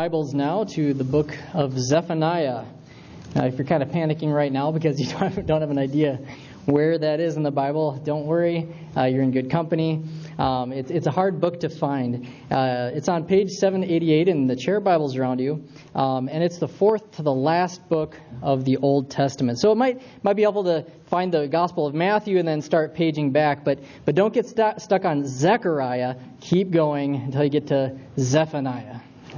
Bibles now to the book of Zephaniah. If you're kind of panicking right now because you don't have an idea where that is in the Bible, don't worry. You're in good company. It's a hard book to find. It's on page 788 in the chair Bibles around you, and it's the fourth to the last book of the Old Testament. So it might be able to find the Gospel of Matthew and then start paging back, but don't get stuck on Zechariah. Keep going until you get to Zephaniah.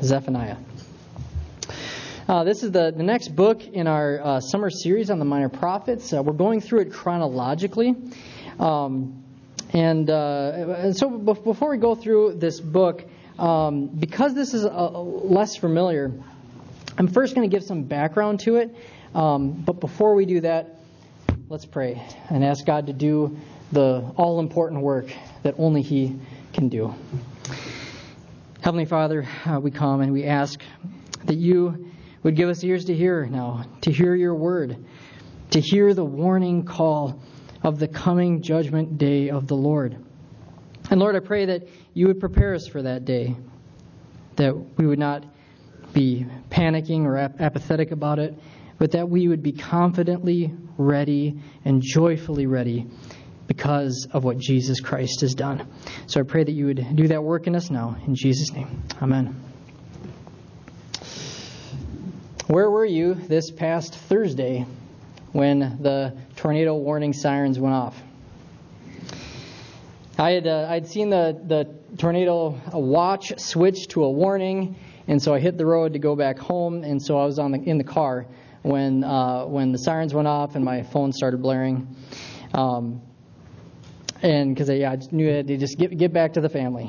This is the next book in our summer series on the Minor Prophets. We're going through it chronologically. And so before we go through this book, because this is less familiar, I'm first going to give some background to it. But before we do that, let's pray and ask God to do the all-important work that only He can do. Heavenly Father, we come and we ask that You would give us ears to hear now, to hear Your word, to hear the warning call of the coming judgment day of the Lord. And Lord, I pray that You would prepare us for that day, that we would not be panicking or apathetic about it, but that we would be confidently ready and joyfully ready because of what Jesus Christ has done. So I pray that You would do that work in us now. In Jesus' name, amen. Where were you this past Thursday when the tornado warning sirens went off? I'd seen the tornado watch switch to a warning, and so I hit the road to go back home, and so I was in the car when the sirens went off and my phone started blaring. And because I just knew I had to just get back to the family.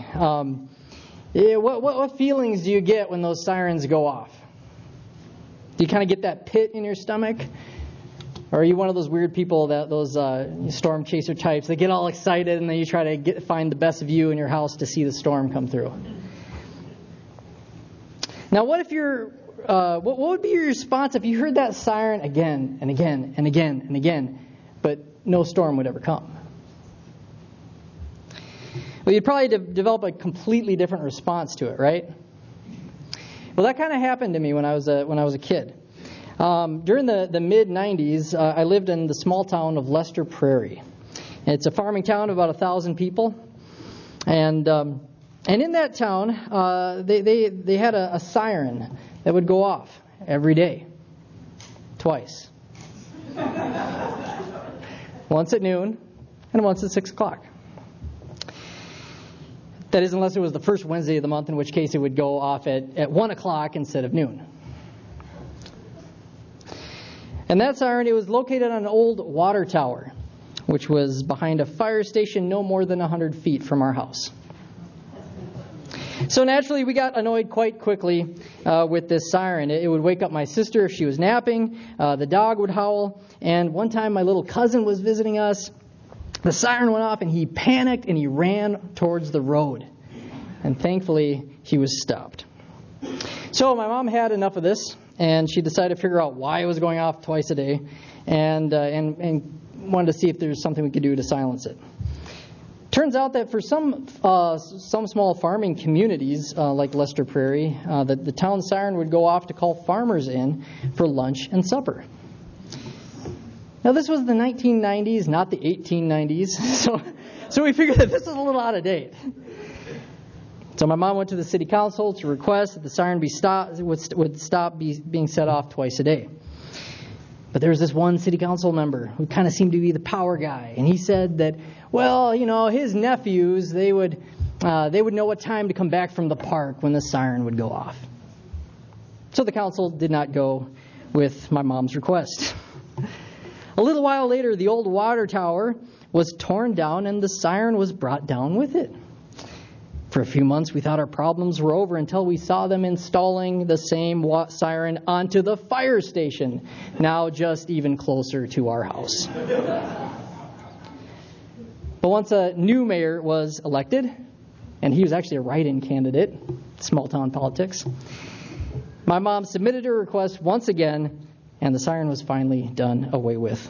What feelings do you get when those sirens go off? Do you kind of get that pit in your stomach? Or are you one of those weird people, those storm chaser types that get all excited and then you try to find the best view in your house to see the storm come through? Now, what if what would be your response if you heard that siren again and again and again and again, but no storm would ever come? Well, you'd probably develop a completely different response to it, right? Well, that kind of happened to me when I was a kid. During the mid-'90s, I lived in the small town of Lester Prairie. It's a farming town of about 1,000 people, and in that town, they had a siren that would go off every day, twice, once at noon and once at 6 o'clock. That is, unless it was the first Wednesday of the month, in which case it would go off at 1 o'clock instead of noon. And that siren, it was located on an old water tower, which was behind a fire station no more than 100 feet from our house. So naturally, we got annoyed quite quickly with this siren. It would wake up my sister if she was napping. The dog would howl. And one time my little cousin was visiting us. The siren went off and he panicked and he ran towards the road. And thankfully, he was stopped. So my mom had enough of this, and she decided to figure out why it was going off twice a day, and wanted to see if there was something we could do to silence it. Turns out that for some small farming communities, like Lester Prairie, the town siren would go off to call farmers in for lunch and supper. Now, this was the 1990s, not the 1890s, so we figured that this was a little out of date. So my mom went to the city council to request that the siren would stop being set off twice a day. But there was this one city council member who kind of seemed to be the power guy, and he said that, well, his nephews, they would know what time to come back from the park when the siren would go off. So the council did not go with my mom's request. A little while later, the old water tower was torn down and the siren was brought down with it. For a few months, we thought our problems were over until we saw them installing the same siren onto the fire station, now just even closer to our house. But once a new mayor was elected, and he was actually a write-in candidate, small town politics, my mom submitted her request once again, and the siren was finally done away with.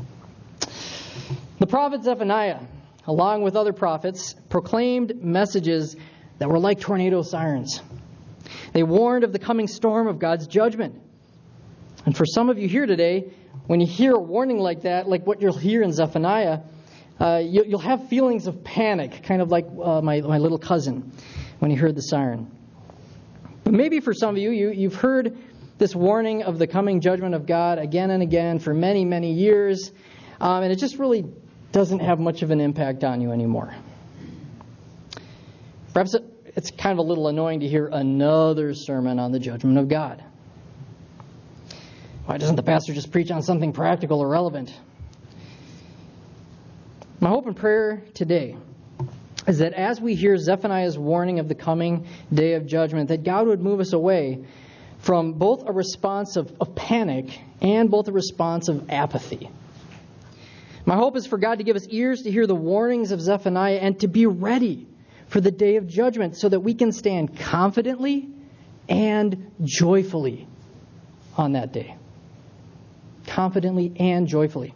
The prophet Zephaniah, along with other prophets, proclaimed messages that were like tornado sirens. They warned of the coming storm of God's judgment. And for some of you here today, when you hear a warning like that, like what you'll hear in Zephaniah, you'll have feelings of panic, kind of like my little cousin when he heard the siren. But maybe for some of you, you've heard this warning of the coming judgment of God again and again for many, many years, and it just really doesn't have much of an impact on you anymore. Perhaps it's kind of a little annoying to hear another sermon on the judgment of God. Why doesn't the pastor just preach on something practical or relevant? My hope and prayer today is that as we hear Zephaniah's warning of the coming day of judgment, that God would move us away from both a response of panic and both a response of apathy. My hope is for God to give us ears to hear the warnings of Zephaniah and to be ready for the day of judgment so that we can stand confidently and joyfully on that day. Confidently and joyfully.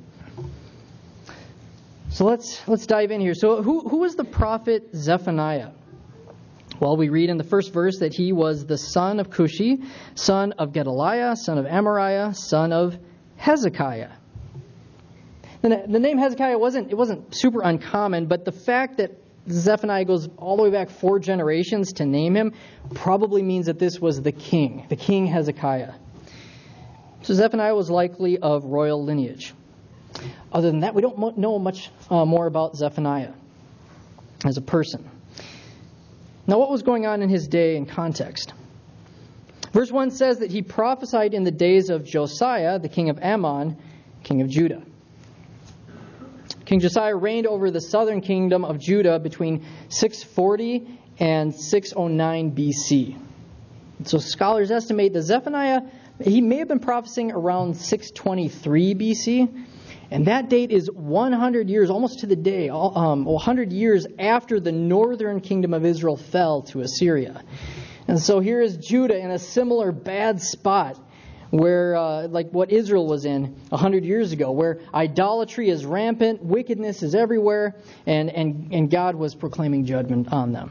So let's dive in here. So who was the prophet Zephaniah? Well, we read in the first verse that he was the son of Cushi, son of Gedaliah, son of Amariah, son of Hezekiah. The name Hezekiah wasn't super uncommon, but the fact that Zephaniah goes all the way back 4 generations to name him probably means that this was the king Hezekiah. So Zephaniah was likely of royal lineage. Other than that, we don't know much more about Zephaniah as a person. Now, what was going on in his day in context? Verse 1 says that he prophesied in the days of Josiah, the king of Ammon, king of Judah. King Josiah reigned over the southern kingdom of Judah between 640 and 609 BC. So scholars estimate that Zephaniah, he may have been prophesying around 623 BC. And that date is 100 years, almost to the day, 100 years after the northern kingdom of Israel fell to Assyria. And so here is Judah in a similar bad spot where, like what Israel was in 100 years ago, where idolatry is rampant, wickedness is everywhere, and God was proclaiming judgment on them.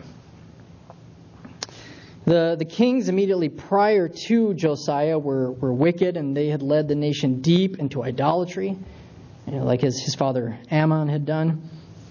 The kings immediately prior to Josiah were wicked, and they had led the nation deep into idolatry, like his father Ammon had done.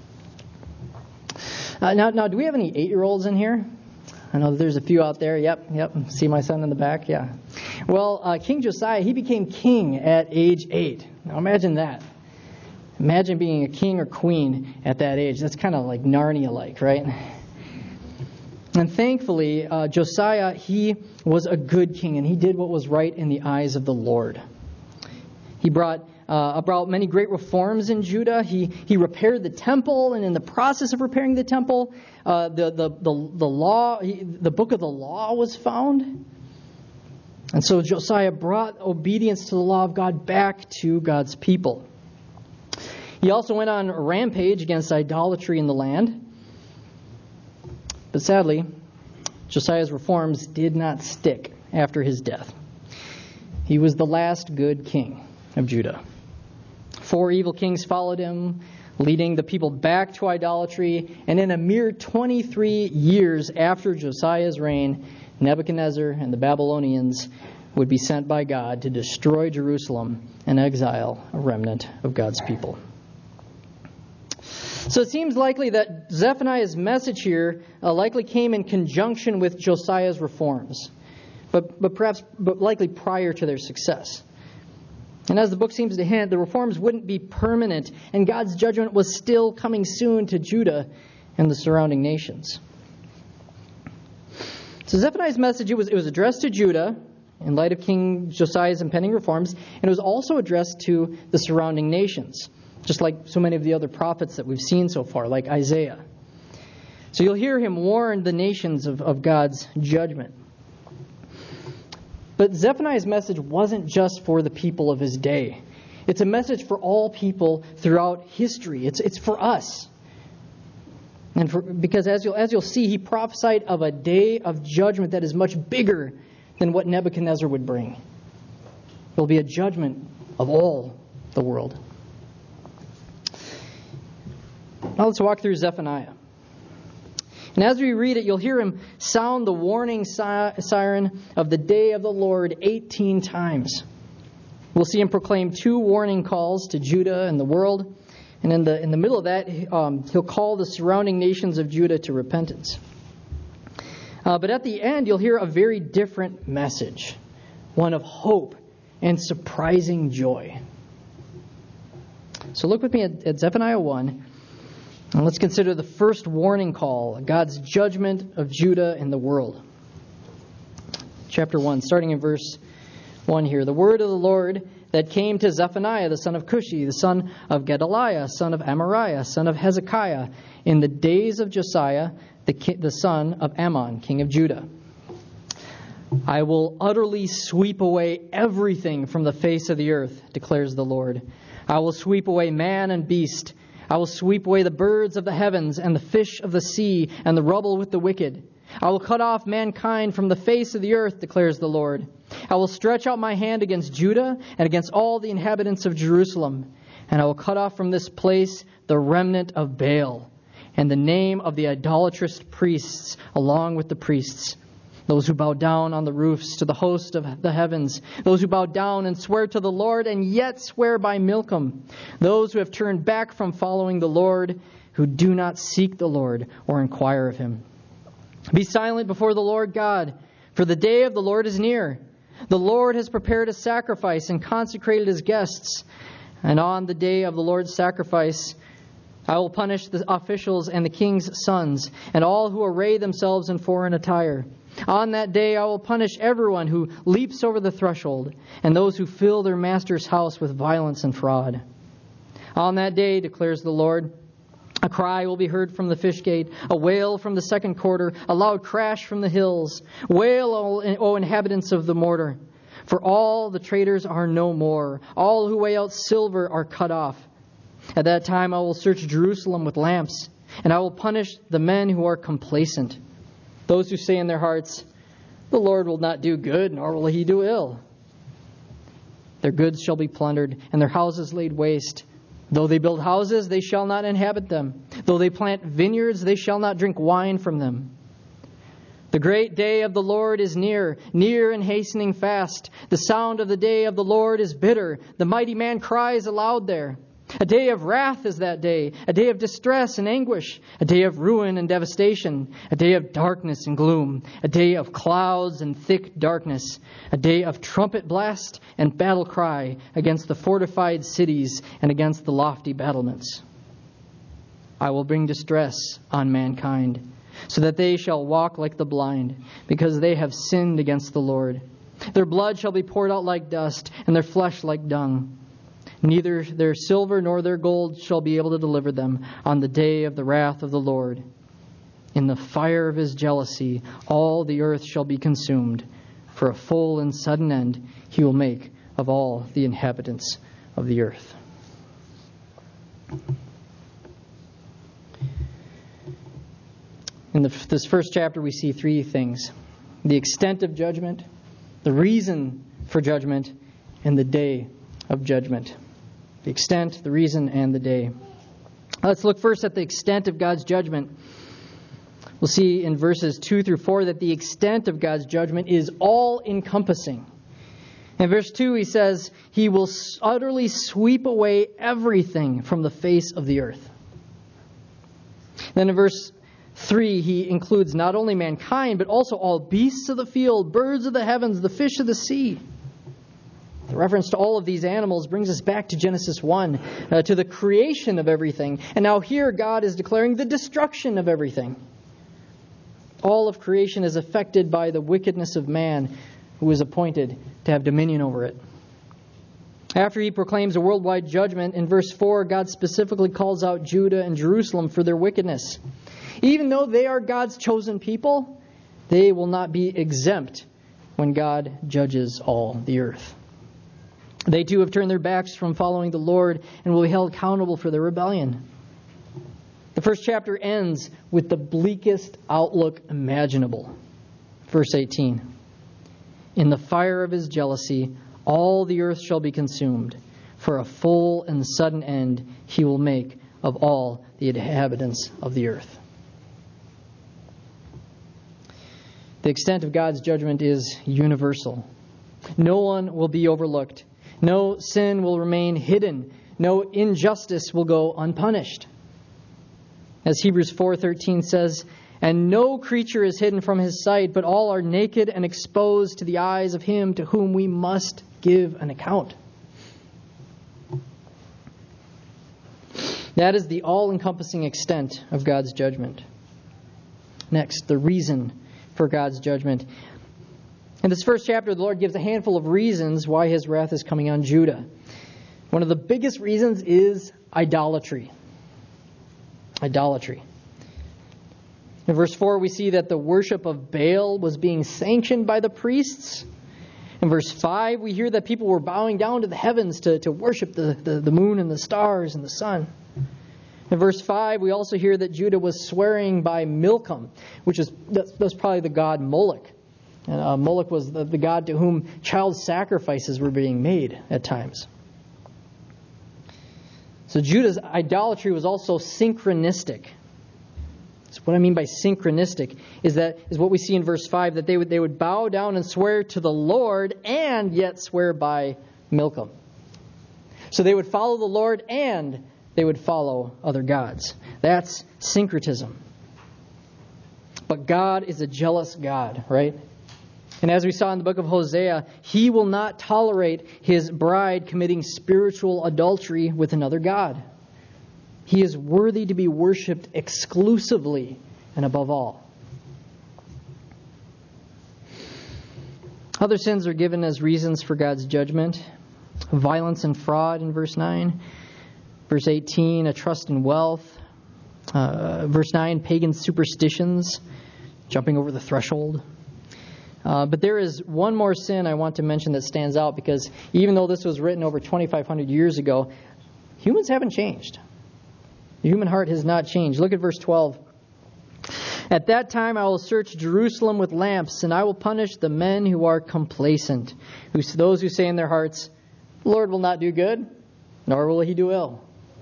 Now, do we have any 8-year-olds in here? I know there's a few out there. Yep. See my son in the back? Yeah. Well, King Josiah, he became king at age 8. Now imagine that. Imagine being a king or queen at that age. That's kind of like Narnia-like, right? And thankfully, Josiah, he was a good king, and he did what was right in the eyes of the Lord. He brought about many great reforms in Judah. He repaired the temple, and in the process of repairing the temple, the law, the book of the law was found. And so Josiah brought obedience to the law of God back to God's people. He also went on a rampage against idolatry in the land. But sadly, Josiah's reforms did not stick after his death. He was the last good king of Judah. 4 evil kings followed him, leading the people back to idolatry. And in a mere 23 years after Josiah's reign, Nebuchadnezzar and the Babylonians would be sent by God to destroy Jerusalem and exile a remnant of God's people. So it seems likely that Zephaniah's message here likely came in conjunction with Josiah's reforms, but likely prior to their success. And as the book seems to hint, the reforms wouldn't be permanent, and God's judgment was still coming soon to Judah and the surrounding nations. So Zephaniah's message, it was addressed to Judah in light of King Josiah's impending reforms, and it was also addressed to the surrounding nations, just like so many of the other prophets that we've seen so far, like Isaiah. So you'll hear him warn the nations of God's judgment. But Zephaniah's message wasn't just for the people of his day. It's a message for all people throughout history. It's for us. Because as you'll see, he prophesied of a day of judgment that is much bigger than what Nebuchadnezzar would bring. There'll be a judgment of all the world. Now let's walk through Zephaniah. And as we read it, you'll hear him sound the warning siren of the day of the Lord 18 times. We'll see him proclaim 2 warning calls to Judah and the world. And in the middle of that, he'll call the surrounding nations of Judah to repentance. But at the end, you'll hear a very different message, one of hope and surprising joy. So look with me at Zephaniah 1, and let's consider the first warning call, God's judgment of Judah and the world. Chapter 1, starting in verse 1 here. The word of the Lord that came to Zephaniah, the son of Cushi, the son of Gedaliah, son of Amariah, son of Hezekiah, in the days of Josiah, the son of Ammon, king of Judah. I will utterly sweep away everything from the face of the earth, declares the Lord. I will sweep away man and beast. I will sweep away the birds of the heavens and the fish of the sea and the rubble with the wicked. I will cut off mankind from the face of the earth, declares the Lord. I will stretch out my hand against Judah and against all the inhabitants of Jerusalem, and I will cut off from this place the remnant of Baal and the name of the idolatrous priests along with the priests. Those who bow down on the roofs to the host of the heavens. Those who bow down and swear to the Lord and yet swear by Milcom. Those who have turned back from following the Lord, who do not seek the Lord or inquire of him. Be silent before the Lord God, for the day of the Lord is near. The Lord has prepared a sacrifice and consecrated his guests. And on the day of the Lord's sacrifice, I will punish the officials and the king's sons and all who array themselves in foreign attire. On that day I will punish everyone who leaps over the threshold and those who fill their master's house with violence and fraud. On that day, declares the Lord, a cry will be heard from the fish gate, a wail from the second quarter, a loud crash from the hills. Wail, O inhabitants of the mortar, for all the traders are no more. All who weigh out silver are cut off. At that time I will search Jerusalem with lamps, and I will punish the men who are complacent. Those who say in their hearts, the Lord will not do good, nor will he do ill. Their goods shall be plundered, and their houses laid waste. Though they build houses, they shall not inhabit them. Though they plant vineyards, they shall not drink wine from them. The great day of the Lord is near, near and hastening fast. The sound of the day of the Lord is bitter. The mighty man cries aloud there. A day of wrath is that day, a day of distress and anguish, a day of ruin and devastation, a day of darkness and gloom, a day of clouds and thick darkness, a day of trumpet blast and battle cry against the fortified cities and against the lofty battlements. I will bring distress on mankind, so that they shall walk like the blind, because they have sinned against the Lord. Their blood shall be poured out like dust, and their flesh like dung. Neither their silver nor their gold shall be able to deliver them on the day of the wrath of the Lord. In the fire of his jealousy, all the earth shall be consumed. For a full and sudden end he will make of all the inhabitants of the earth. In this first chapter, we see 3 things: the extent of judgment, the reason for judgment, and the day of judgment. The extent, the reason, and the day. Let's look first at the extent of God's judgment. We'll see in verses 2 through 4 that the extent of God's judgment is all-encompassing. In verse 2, he says, he will utterly sweep away everything from the face of the earth. Then in verse 3, he includes not only mankind, but also all beasts of the field, birds of the heavens, the fish of the sea. The reference to all of these animals brings us back to Genesis 1, to the creation of everything. And now here God is declaring the destruction of everything. All of creation is affected by the wickedness of man, who is appointed to have dominion over it. After he proclaims a worldwide judgment, in verse 4, God specifically calls out Judah and Jerusalem for their wickedness. Even though they are God's chosen people, they will not be exempt when God judges all the earth. They too have turned their backs from following the Lord and will be held accountable for their rebellion. The first chapter ends with the bleakest outlook imaginable. Verse 18. In the fire of his jealousy, all the earth shall be consumed. For a full and sudden end he will make of all the inhabitants of the earth. The extent of God's judgment is universal. No one will be overlooked. No sin will remain hidden. No injustice will go unpunished. As Hebrews 4:13 says, "And no creature is hidden from his sight, but all are naked and exposed to the eyes of him to whom we must give an account." That is the all-encompassing extent of God's judgment. Next, the reason for God's judgment. In this first chapter, the Lord gives a handful of reasons why His wrath is coming on Judah. One of the biggest reasons is idolatry. Idolatry. In verse 4, we see that the worship of Baal was being sanctioned by the priests. In verse 5, we hear that people were bowing down to the heavens to worship the moon and the stars and the sun. In verse 5, we also hear that Judah was swearing by Milcom, that's probably the god Moloch. And Moloch was the god to whom child sacrifices were being made at times. So Judah's idolatry was also synchronistic. So what I mean by synchronistic is what we see in verse 5, that they would bow down and swear to the Lord and yet swear by Milcom. So they would follow the Lord and they would follow other gods. That's syncretism. But God is a jealous God, right? And as we saw in the book of Hosea, He will not tolerate His bride committing spiritual adultery with another god. He is worthy to be worshipped exclusively and above all. Other sins are given as reasons for God's judgment. Violence and fraud in verse 9. Verse 18, a trust in wealth. Verse 9, pagan superstitions, jumping over the threshold. But there is one more sin I want to mention that stands out, because even though this was written over 2,500 years ago, humans haven't changed. The human heart has not changed. Look at verse 12. "At that time I will search Jerusalem with lamps, and I will punish the men who are complacent, those who say in their hearts, 'The Lord will not do good, nor will He do ill.'"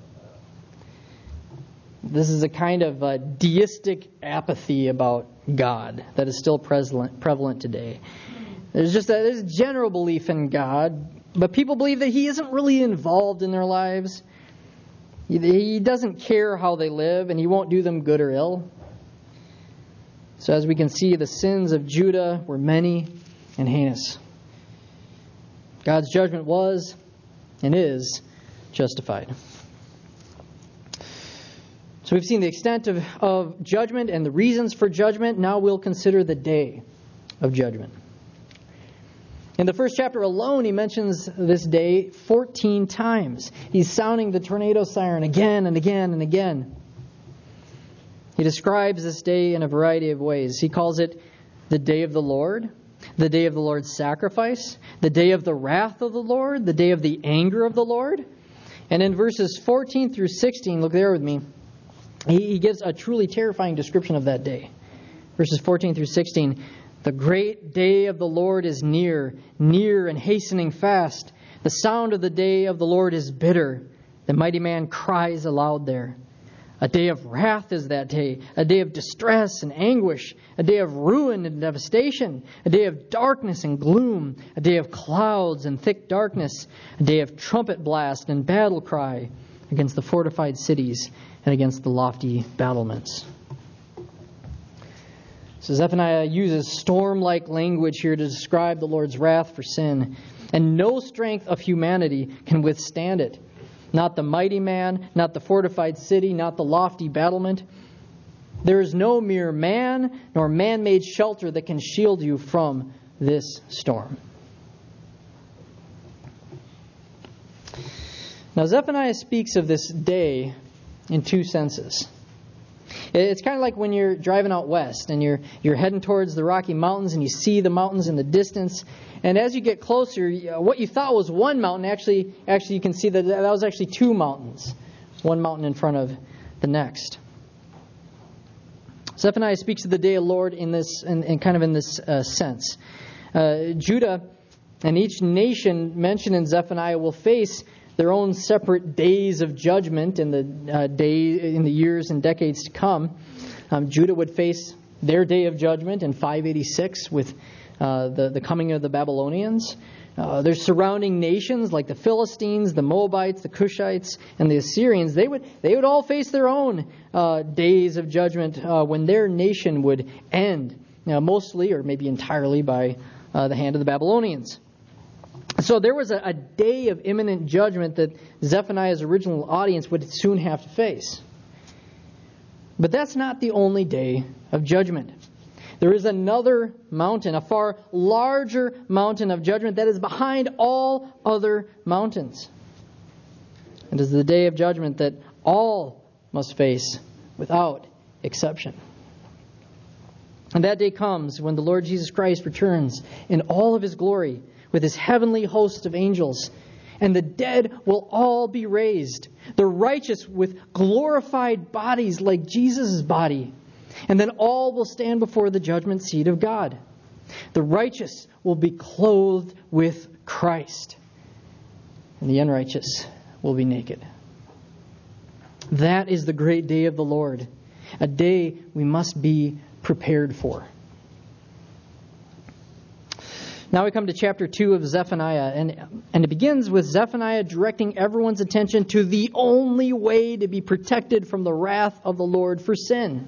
This is a kind of deistic apathy about God that is still prevalent today. There's a general belief in God, but people believe that He isn't really involved in their lives. He doesn't care how they live, and He won't do them good or ill. So as we can see, the sins of Judah were many and heinous. God's judgment was and is justified. So we've seen the extent of judgment and the reasons for judgment. Now we'll consider the day of judgment. In the first chapter alone, he mentions this day 14 times. He's sounding the tornado siren again and again and again. He describes this day in a variety of ways. He calls it the day of the Lord, the day of the Lord's sacrifice, the day of the wrath of the Lord, the day of the anger of the Lord. And in verses 14 through 16, look there with me, he gives a truly terrifying description of that day. Verses 14 through 16, "The great day of the Lord is near, near and hastening fast. The sound of the day of the Lord is bitter. The mighty man cries aloud there. A day of wrath is that day, a day of distress and anguish, a day of ruin and devastation, a day of darkness and gloom, a day of clouds and thick darkness, a day of trumpet blast and battle cry against the fortified cities and against the lofty battlements." So Zephaniah uses storm-like language here to describe the Lord's wrath for sin. And no strength of humanity can withstand it. Not the mighty man, not the fortified city, not the lofty battlement. There is no mere man nor man-made shelter that can shield you from this storm. Now Zephaniah speaks of this day in two senses. It's kind of like when you're driving out west and you're heading towards the Rocky Mountains and you see the mountains in the distance. And as you get closer, what you thought was one mountain, actually you can see that was actually two mountains. One mountain in front of the next. Zephaniah speaks of the day of the Lord in this sense. Judah and each nation mentioned in Zephaniah will face their own separate days of judgment in the years and decades to come. Judah would face their day of judgment in 586 with the coming of the Babylonians. There's surrounding nations like the Philistines, the Moabites, the Cushites, and the Assyrians. They would all face their own days of judgment when their nation would end, mostly or maybe entirely by the hand of the Babylonians. So there was a day of imminent judgment that Zephaniah's original audience would soon have to face. But that's not the only day of judgment. There is another mountain, a far larger mountain of judgment that is behind all other mountains. It is the day of judgment that all must face without exception. And that day comes when the Lord Jesus Christ returns in all of His glory with His heavenly host of angels. And the dead will all be raised. The righteous with glorified bodies like Jesus' body. And then all will stand before the judgment seat of God. The righteous will be clothed with Christ. And the unrighteous will be naked. That is the great day of the Lord. A day we must be prepared for. Now we come to chapter 2 of Zephaniah, and it begins with Zephaniah directing everyone's attention to the only way to be protected from the wrath of the Lord for sin.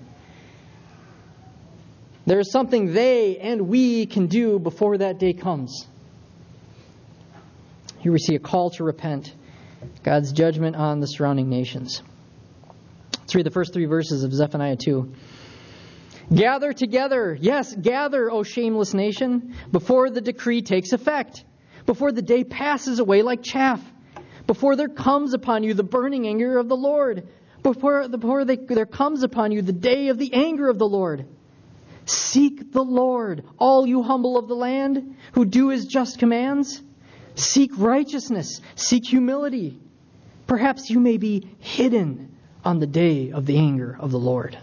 There is something they and we can do before that day comes. Here we see a call to repent, God's judgment on the surrounding nations. Let's read the first 3 verses of Zephaniah 2. Gather together, yes, gather, O shameless nation, before the decree takes effect, before the day passes away like chaff, before there comes upon you the burning anger of the Lord, before there comes upon you the day of the anger of the Lord. Seek the Lord, all you humble of the land, who do His just commands. Seek righteousness, seek humility. Perhaps you may be hidden on the day of the anger of the Lord.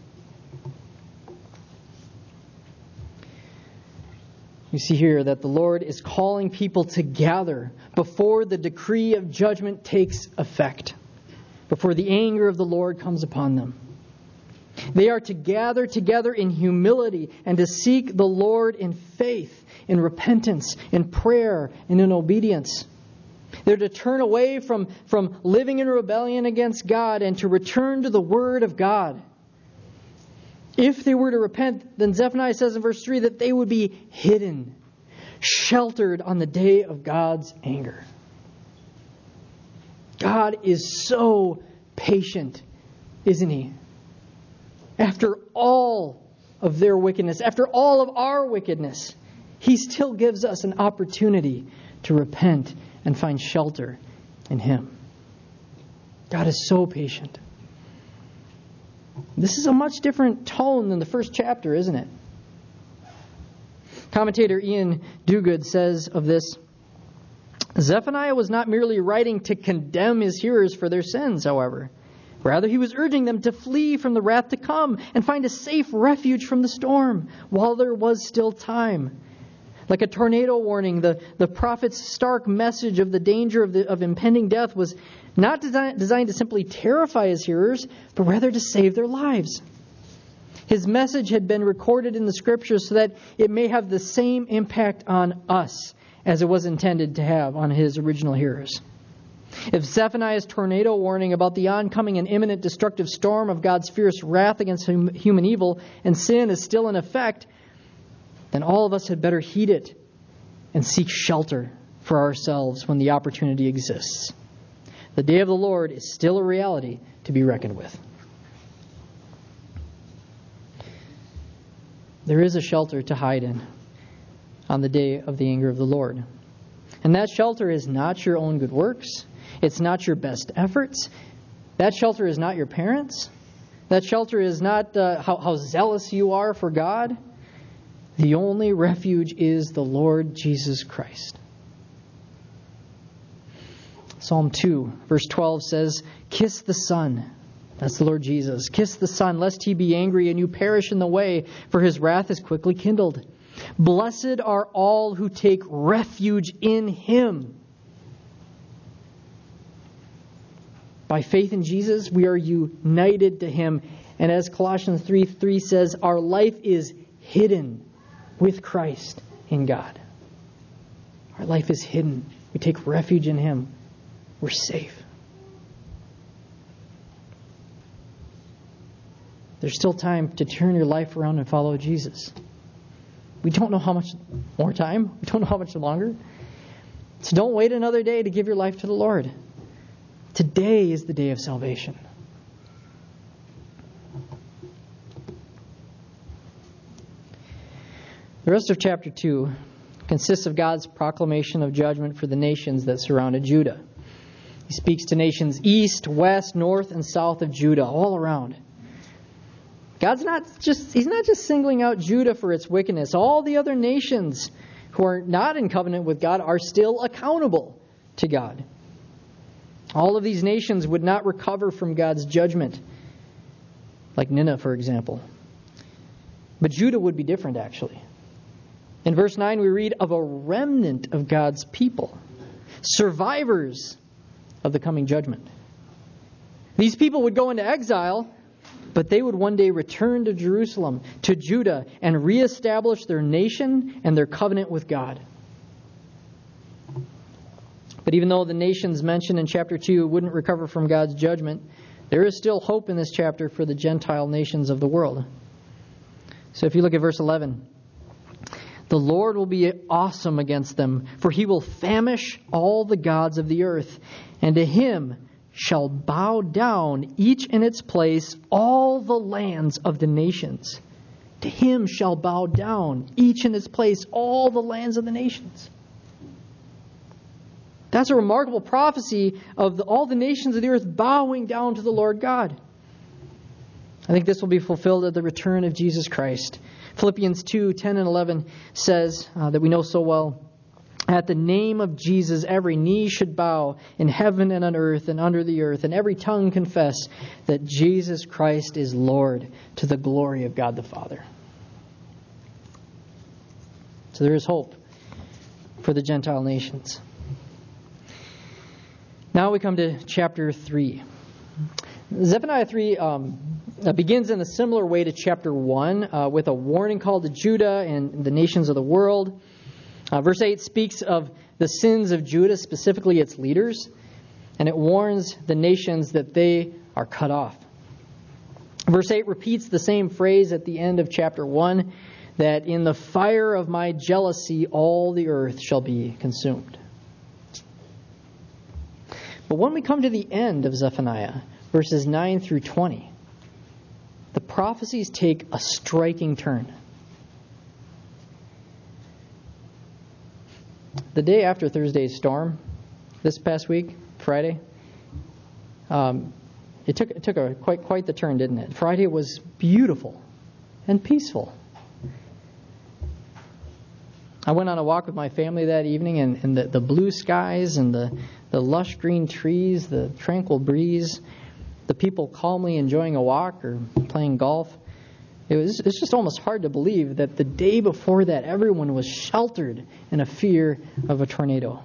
You see here that the Lord is calling people to gather before the decree of judgment takes effect, before the anger of the Lord comes upon them. They are to gather together in humility and to seek the Lord in faith, in repentance, in prayer, and in obedience. They're to turn away from living in rebellion against God and to return to the Word of God. If they were to repent, then Zephaniah says in verse 3 that they would be hidden, sheltered on the day of God's anger. God is so patient, isn't He? After all of their wickedness, after all of our wickedness, He still gives us an opportunity to repent and find shelter in Him. God is so patient. This is a much different tone than the first chapter, isn't it? Commentator Ian Duguid says of this, Zephaniah was not merely writing to condemn his hearers for their sins, however. Rather, he was urging them to flee from the wrath to come and find a safe refuge from the storm while there was still time. Like a tornado warning, the prophet's stark message of the danger of impending death was not designed to simply terrify his hearers, but rather to save their lives. His message had been recorded in the Scriptures so that it may have the same impact on us as it was intended to have on his original hearers. If Zephaniah's tornado warning about the oncoming and imminent destructive storm of God's fierce wrath against human evil and sin is still in effect, then all of us had better heed it and seek shelter for ourselves when the opportunity exists. The day of the Lord is still a reality to be reckoned with. There is a shelter to hide in on the day of the anger of the Lord. And that shelter is not your own good works. It's not your best efforts. That shelter is not your parents. That shelter is not how zealous you are for God. The only refuge is the Lord Jesus Christ. Psalm 2, verse 12 says, Kiss the Son. That's the Lord Jesus. Kiss the Son, lest He be angry and you perish in the way, for His wrath is quickly kindled. Blessed are all who take refuge in Him. By faith in Jesus, we are united to Him And as Colossians 3:3 says, our life is hidden with Christ in God. Our life is hidden. We take refuge in Him. We're safe. There's still time to turn your life around and follow Jesus. We don't know how much more time. We don't know how much longer. So don't wait another day to give your life to the Lord. Today is the day of salvation. The rest of chapter 2 consists of God's proclamation of judgment for the nations that surrounded Judah. He speaks to nations east, west, north, and south of Judah, all around. He's not just singling out Judah for its wickedness. All the other nations who are not in covenant with God are still accountable to God. All of these nations would not recover from God's judgment, like Nineveh, for example. But Judah would be different, actually. In verse 9, we read of a remnant of God's people, survivors of the coming judgment. These people would go into exile, but they would one day return to Jerusalem, to Judah, and reestablish their nation and their covenant with God. But even though the nations mentioned in chapter 2 wouldn't recover from God's judgment, there is still hope in this chapter for the Gentile nations of the world. So if you look at verse 11, the Lord will be awesome against them, for He will famish all the gods of the earth, and to Him shall bow down, each in its place, all the lands of the nations. To Him shall bow down, each in its place, all the lands of the nations. That's a remarkable prophecy of all the nations of the earth bowing down to the Lord God. I think this will be fulfilled at the return of Jesus Christ. Philippians 2:10 and 11 says that we know so well, at the name of Jesus, every knee should bow in heaven and on earth and under the earth, and every tongue confess that Jesus Christ is Lord, to the glory of God the Father. So there is hope for the Gentile nations. Now we come to chapter 3. Zephaniah 3 begins in a similar way to chapter 1 with a warning call to Judah and the nations of the world. Verse 8 speaks of the sins of Judah, specifically its leaders, and it warns the nations that they are cut off. Verse 8 repeats the same phrase at the end of chapter 1, that in the fire of my jealousy all the earth shall be consumed. But when we come to the end of Zephaniah, verses 9 through 20, the prophecies take a striking turn. The day after Thursday's storm, this past week, Friday, it took quite the turn, didn't it? Friday was beautiful and peaceful. I went on a walk with my family that evening, and the blue skies and the lush green trees, the tranquil breeze, the people calmly enjoying a walk or playing golf. It's just almost hard to believe that the day before that, everyone was sheltered in a fear of a tornado.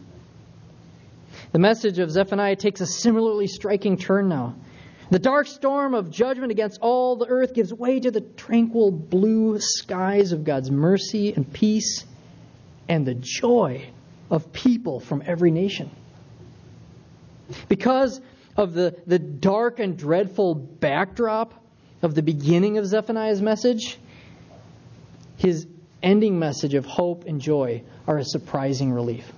The message of Zephaniah takes a similarly striking turn now. The dark storm of judgment against all the earth gives way to the tranquil blue skies of God's mercy and peace and the joy of people from every nation. Because of the dark and dreadful backdrop of the beginning of Zephaniah's message, his ending message of hope and joy are a surprising relief.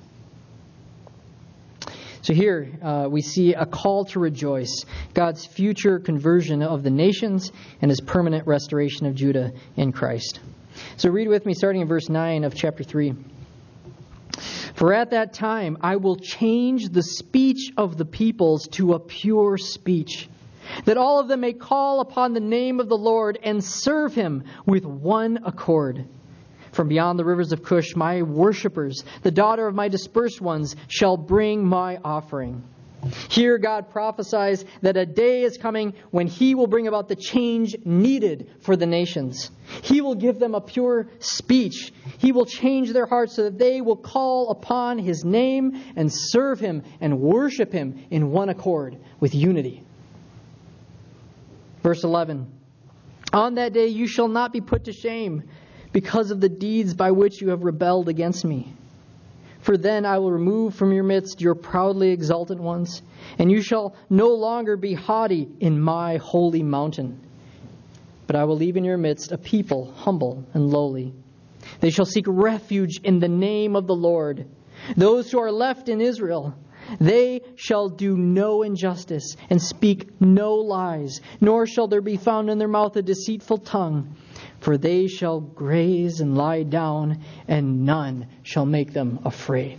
So here we see a call to rejoice, God's future conversion of the nations and His permanent restoration of Judah in Christ. So read with me starting in verse 9 of chapter 3. For at that time I will change the speech of the peoples to a pure speech, that all of them may call upon the name of the Lord and serve Him with one accord. From beyond the rivers of Cush, my worshippers, the daughter of my dispersed ones, shall bring my offering. Here God prophesies that a day is coming when He will bring about the change needed for the nations. He will give them a pure speech. He will change their hearts so that they will call upon His name and serve Him and worship Him in one accord with unity. Verse 11. On that day you shall not be put to shame because of the deeds by which you have rebelled against me. For then I will remove from your midst your proudly exalted ones, and you shall no longer be haughty in my holy mountain. But I will leave in your midst a people humble and lowly. They shall seek refuge in the name of the Lord. Those who are left in Israel, they shall do no injustice and speak no lies, nor shall there be found in their mouth a deceitful tongue. For they shall graze and lie down, and none shall make them afraid.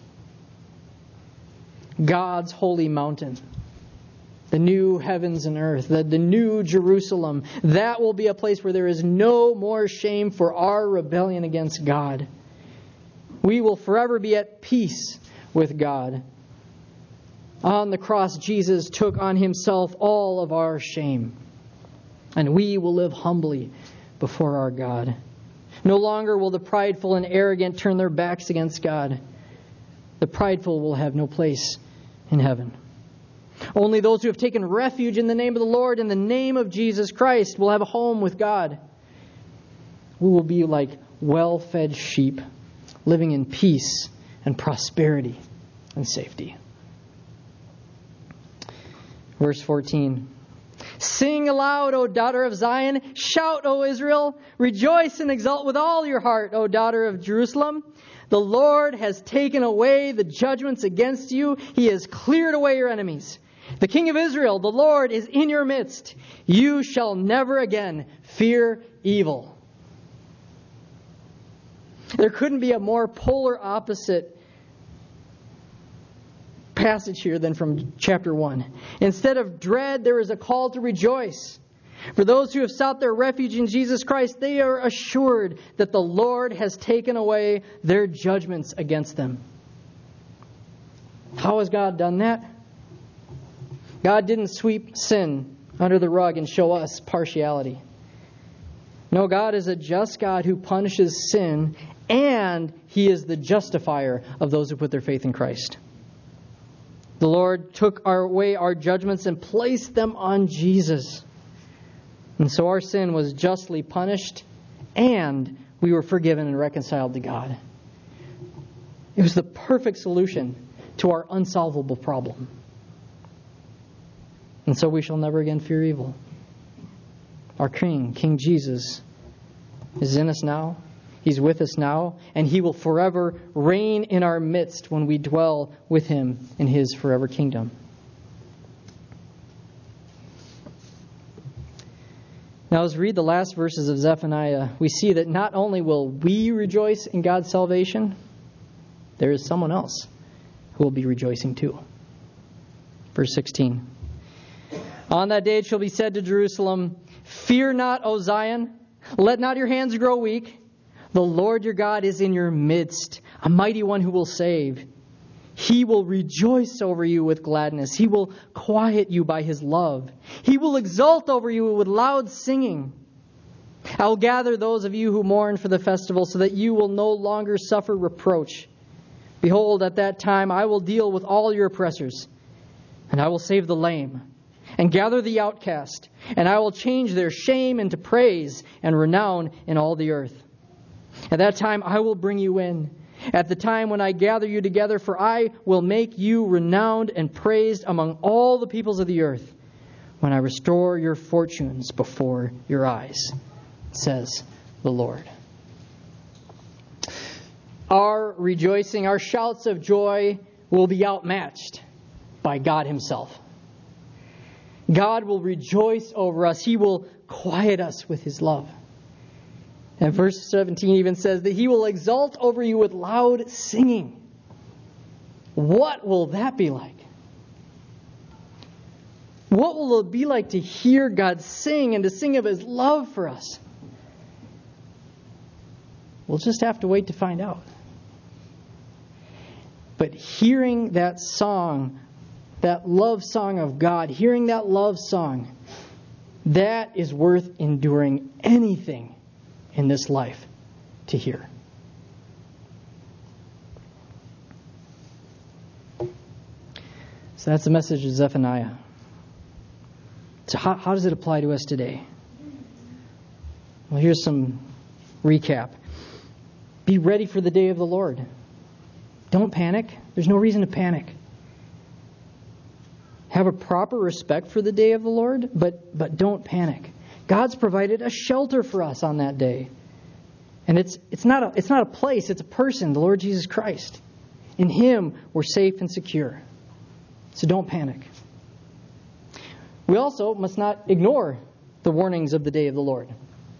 God's holy mountain, the new heavens and earth, the new Jerusalem, that will be a place where there is no more shame for our rebellion against God. We will forever be at peace with God. On the cross, Jesus took on himself all of our shame, and we will live humbly before our God. No longer will the prideful and arrogant turn their backs against God. The prideful will have no place in heaven. Only those who have taken refuge in the name of the Lord, in the name of Jesus Christ, will have a home with God. We will be like well-fed sheep, living in peace and prosperity and safety. Verse 14. Sing aloud, O daughter of Zion. Shout, O Israel. Rejoice and exult with all your heart, O daughter of Jerusalem. The Lord has taken away the judgments against you. He has cleared away your enemies. The King of Israel, the Lord, is in your midst. You shall never again fear evil. There couldn't be a more polar opposite passage here than from chapter 1. Instead of dread, there is a call to rejoice. For those who have sought their refuge in Jesus Christ, they are assured that the Lord has taken away their judgments against them. How has God done that? God didn't sweep sin under the rug and show us partiality. No, God is a just God who punishes sin, and He is the justifier of those who put their faith in Christ. The Lord took away our judgments and placed them on Jesus. And so our sin was justly punished, and we were forgiven and reconciled to God. It was the perfect solution to our unsolvable problem. And so we shall never again fear evil. Our King, King Jesus, is in us now. He's with us now, and He will forever reign in our midst when we dwell with Him in His forever kingdom. Now, as we read the last verses of Zephaniah, we see that not only will we rejoice in God's salvation, there is someone else who will be rejoicing too. Verse 16. On that day it shall be said to Jerusalem, Fear not, O Zion, let not your hands grow weak. The Lord your God is in your midst, a mighty one who will save. He will rejoice over you with gladness. He will quiet you by His love. He will exult over you with loud singing. I will gather those of you who mourn for the festival so that you will no longer suffer reproach. Behold, at that time I will deal with all your oppressors, and I will save the lame, and gather the outcast, and I will change their shame into praise and renown in all the earth. At that time I will bring you in, at the time when I gather you together, for I will make you renowned and praised among all the peoples of the earth, when I restore your fortunes before your eyes, says the Lord. Our rejoicing, our shouts of joy will be outmatched by God Himself. God will rejoice over us. He will quiet us with His love. And verse 17 even says that He will exult over you with loud singing. What will that be like? What will it be like to hear God sing and to sing of His love for us? We'll just have to wait to find out. But hearing that song, that love song of God, hearing that love song, that is worth enduring anything in this life to hear. So that's the message of Zephaniah. So how does it apply to us today? Well, here's some recap. Be ready for the day of the Lord. Don't panic. There's no reason to panic. Have a proper respect for the day of the Lord, but don't panic. God's provided a shelter for us on that day. And it's not a place, it's a person, the Lord Jesus Christ. In Him, we're safe and secure. So don't panic. We also must not ignore the warnings of the day of the Lord.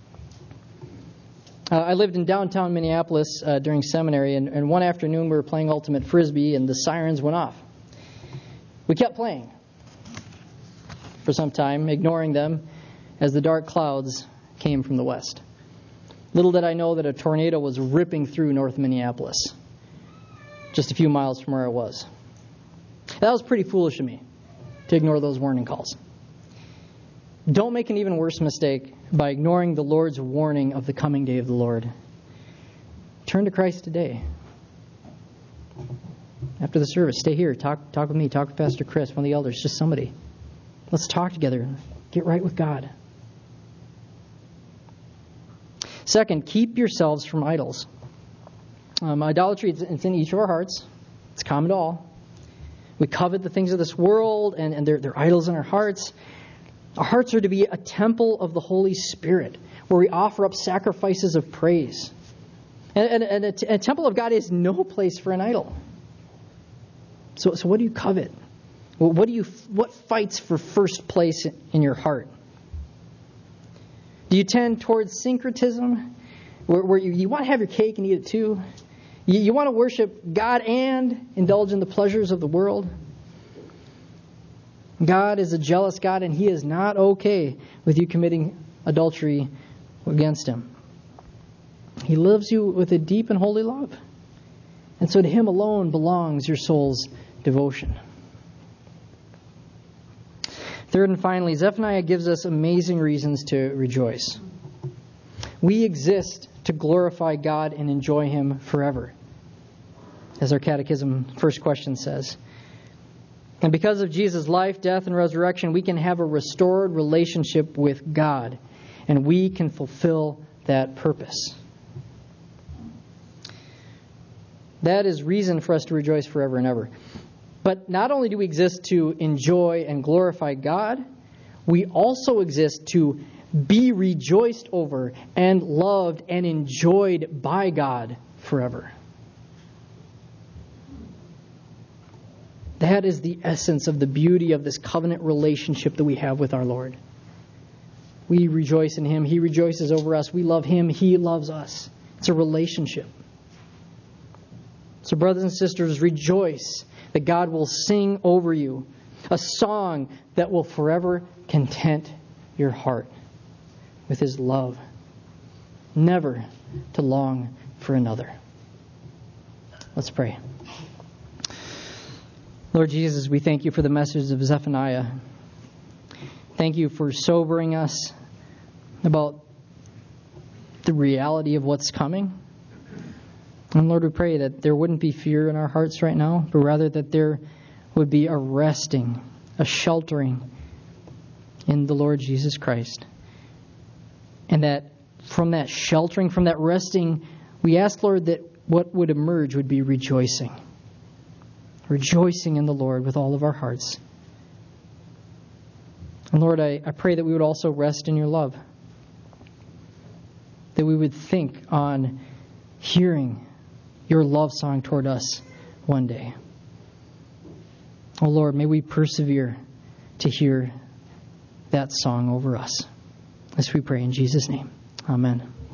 I lived in downtown Minneapolis during seminary, and one afternoon we were playing Ultimate Frisbee, and the sirens went off. We kept playing for some time, ignoring them as the dark clouds came from the west. Little did I know that a tornado was ripping through North Minneapolis, just a few miles from where I was. That was pretty foolish of me to ignore those warning calls. Don't make an even worse mistake by ignoring the Lord's warning of the coming day of the Lord. Turn to Christ today. After the service, stay here. Talk with me. Talk with Pastor Chris, one of the elders, just somebody. Let's talk together. Get right with God. Second, keep yourselves from idols. Idolatry, it's in each of our hearts. It's common to all. We covet the things of this world, and they're idols in our hearts. Our hearts are to be a temple of the Holy Spirit, where we offer up sacrifices of praise. And a temple of God is no place for an idol. So what do you covet? What fights for first place in your heart? Do you tend towards syncretism, where you want to have your cake and eat it too? You want to worship God and indulge in the pleasures of the world? God is a jealous God, and He is not okay with you committing adultery against Him. He loves you with a deep and holy love. And so to Him alone belongs your soul's devotion. Third and finally, Zephaniah gives us amazing reasons to rejoice. We exist to glorify God and enjoy Him forever, as our catechism first question says. And because of Jesus' life, death, and resurrection, we can have a restored relationship with God, and we can fulfill that purpose. That is reason for us to rejoice forever and ever. But not only do we exist to enjoy and glorify God, we also exist to be rejoiced over and loved and enjoyed by God forever. That is the essence of the beauty of this covenant relationship that we have with our Lord. We rejoice in Him. He rejoices over us. We love Him. He loves us. It's a relationship. So brothers and sisters, rejoice that God will sing over you a song that will forever content your heart with His love, never to long for another. Let's pray. Lord Jesus, we thank You for the message of Zephaniah. Thank You for sobering us about the reality of what's coming. And Lord, we pray that there wouldn't be fear in our hearts right now, but rather that there would be a resting, a sheltering in the Lord Jesus Christ. And that from that sheltering, from that resting, we ask, Lord, that what would emerge would be rejoicing. Rejoicing in the Lord with all of our hearts. And Lord, I pray that we would also rest in Your love. That we would think on hearing Your love song toward us one day. Oh Lord, may we persevere to hear that song over us. As we pray in Jesus' name. Amen.